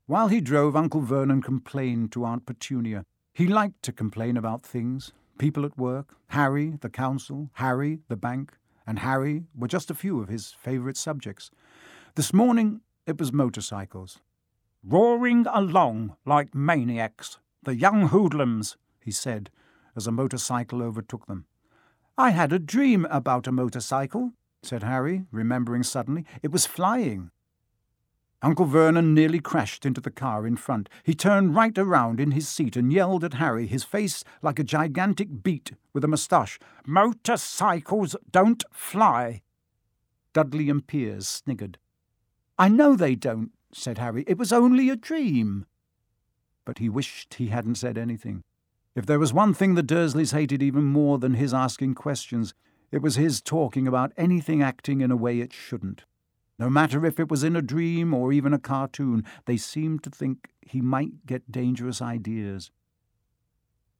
While he drove, Uncle Vernon complained to Aunt Petunia. He liked to complain about things. People at work, Harry, the council, Harry, the bank, and Harry were just a few of his favourite subjects. This morning it was motorcycles. "Roaring along like maniacs, the young hoodlums," he said, as a motorcycle overtook them. "I had a dream about a motorcycle," said Harry, remembering suddenly. "It was flying." Uncle Vernon nearly crashed into the car in front. He turned right around in his seat and yelled at Harry, his face like a gigantic beet with a moustache. "Motorcycles don't fly." Dudley and Piers sniggered. "I know they don't," said Harry. "It was only a dream." But he wished he hadn't said anything. If there was one thing the Dursleys hated even more than his asking questions, it was his talking about anything acting in a way it shouldn't. No matter if it was in a dream or even a cartoon, they seemed to think he might get dangerous ideas.